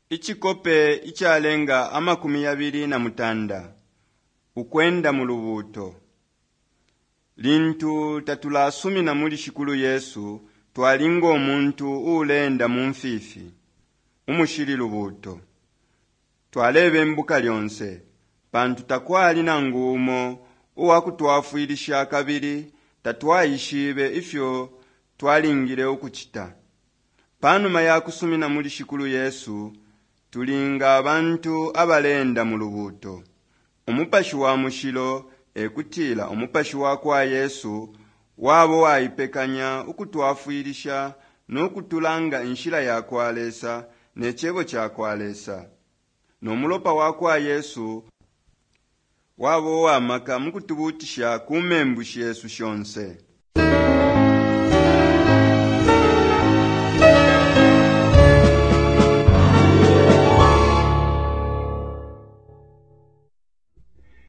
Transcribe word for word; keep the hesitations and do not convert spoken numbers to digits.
ichikope ichalenga amakumi abiri na mutanda ukwenda mu lubuto. Lintu tatula sumi na muli shikulu Yesu twalinga omuntu ulenda mumfifi umushiri lubuto. Twalebe mbuka lyonse pantu takwali na ngumo uwakutwafuilisha kabiri tatwayishibe ifyo twalingile ukuchita. Panuma ya kusumi na muli shikulu Yesu tulinga abantu abalenda mu lubuto. Umupashi wa mushilo ekutila umupashi wa kwa Yesu wabo waipekanya ukutwafuilisha n'okutulanga inshila ya kwalesa nechebo cha kwalesa. Nomulopa wa kwa Yesu wabo wamaka mukutubutisha kumembushi Yesu shonse.